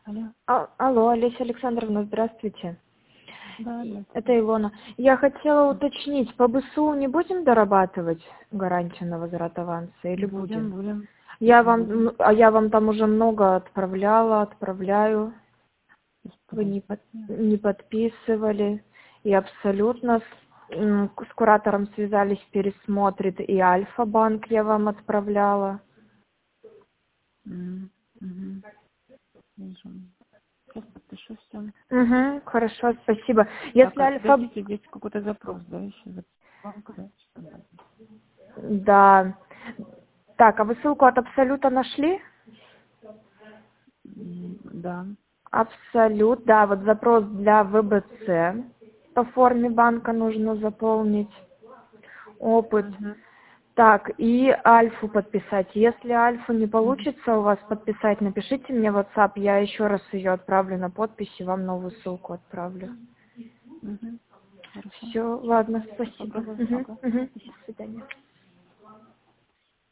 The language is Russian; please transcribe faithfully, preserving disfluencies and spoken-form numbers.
Алло. А- Алло, Олеся Александровна, здравствуйте. Да, да. Это Илона. Я хотела уточнить, по БСУ не будем дорабатывать гарантию на возврат аванса или Будем, будем? будем. Я вам, Будем. м, а я вам там уже много отправляла, отправляю. Вы не, под- не подписывали. И абсолютно с, м, с куратором связались, пересмотрит. И Альфа-банк я вам отправляла. М, мгм. Вижу. Сейчас подпишу все. Угу, хорошо, спасибо. Так, Если а Альфа... подождите, здесь какой-то запрос, да, еще за банка, да? Что-то. Да. Так, а вы ссылку от Абсолюта нашли? М, Да. Абсолют, да, вот запрос для ВБЦ по форме банка нужно заполнить. Опыт. Мгм. Так, и Альфу подписать. Если Альфу не получится у вас подписать, напишите мне в WhatsApp, я еще раз ее отправлю на подпись и вам новую ссылку отправлю. Мгм. Хорошо. Все, ладно, Сейчас спасибо. попробую. Мгм, Ага. мгм. До свидания.